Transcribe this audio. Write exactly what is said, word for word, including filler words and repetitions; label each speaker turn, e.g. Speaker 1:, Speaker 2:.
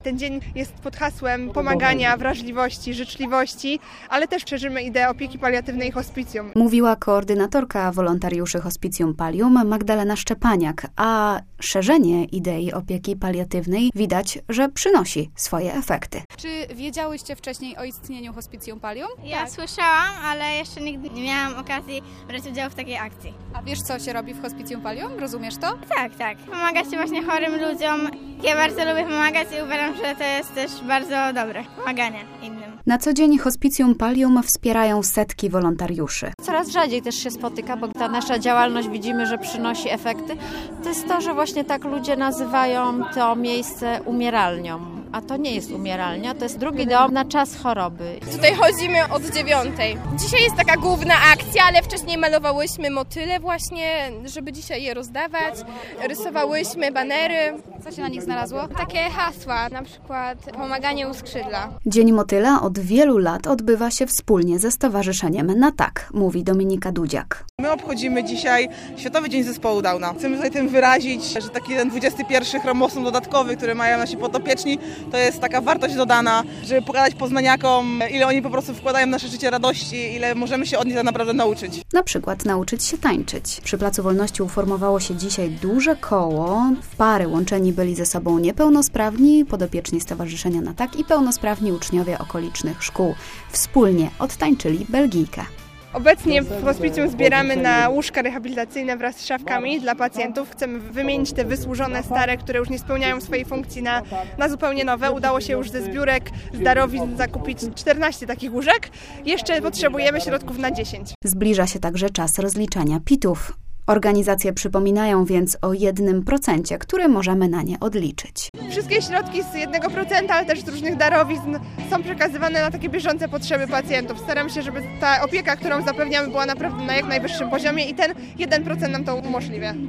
Speaker 1: Ten dzień jest pod hasłem pomagania, wrażliwości, życzliwości, ale też szerzymy ideę opieki paliatywnej i hospicjum.
Speaker 2: Mówiła koordynatorka wolontariuszy Hospicjum Pallium Magdalena Szczepaniak, a szerzenie idei opieki paliatywnej widać, że przynosi swoje efekty.
Speaker 3: Czy wiedziałyście wcześniej o istnieniu Hospicjum Pallium?
Speaker 4: Ja tak. słyszałam, ale jeszcze nigdy nie miałam okazji brać udziału w takiej akcji.
Speaker 3: A wiesz, co się robi w Hospicjum Pallium? Rozumiesz to?
Speaker 4: Tak, tak. Pomaga się właśnie chorym ludziom. Ja bardzo lubię pomagać i uważam, że to jest też bardzo dobre pomaganie innym.
Speaker 2: Na co dzień Hospicjum Pallium wspierają setki wolontariuszy.
Speaker 5: Coraz rzadziej też się spotyka, bo ta nasza działalność widzimy, że przynosi efekty. To jest to, że właśnie tak ludzie nazywają to miejsce umieralnią. A to nie jest umieralnia, to jest drugi dom na czas choroby.
Speaker 6: Tutaj chodzimy od dziewiątej. Dzisiaj jest taka główna akcja, ale wcześniej malowałyśmy motyle właśnie, żeby dzisiaj je rozdawać. Rysowałyśmy banery.
Speaker 3: Co się na nich znalazło?
Speaker 6: Takie hasła, na przykład pomaganie u skrzydła.
Speaker 2: Dzień Motyla od wielu lat odbywa się wspólnie ze Stowarzyszeniem Na Tak, mówi Dominika Dudziak.
Speaker 7: My obchodzimy dzisiaj Światowy Dzień Zespołu Downa. Chcemy tutaj tym wyrazić, że taki ten dwudziesty pierwszy chromosom dodatkowy, który mają nasi podopieczni, to jest taka wartość dodana, żeby pokazać poznaniakom, ile oni po prostu wkładają w nasze życie radości, ile możemy się od nich tak naprawdę nauczyć.
Speaker 2: Na przykład nauczyć się tańczyć. Przy Placu Wolności uformowało się dzisiaj duże koło. W pary łączeni byli ze sobą niepełnosprawni, podopieczni Stowarzyszenia Na Tak i pełnosprawni uczniowie okolicznych szkół. Wspólnie odtańczyli Belgijkę.
Speaker 1: Obecnie w hospicjum zbieramy na łóżka rehabilitacyjne wraz z szafkami dla pacjentów. Chcemy wymienić te wysłużone, stare, które już nie spełniają swojej funkcji na, na zupełnie nowe. Udało się już ze zbiórek, z darowizn zakupić czternaście takich łóżek. Jeszcze potrzebujemy środków na dziesięć.
Speaker 2: Zbliża się także czas rozliczania pitów. Organizacje przypominają więc o jednym procencie, który możemy na nie odliczyć.
Speaker 1: Wszystkie środki z jednego procenta, ale też z różnych darowizn są przekazywane na takie bieżące potrzeby pacjentów. Staram się, żeby ta opieka, którą zapewniamy, była naprawdę na jak najwyższym poziomie i ten jeden procent nam to umożliwia.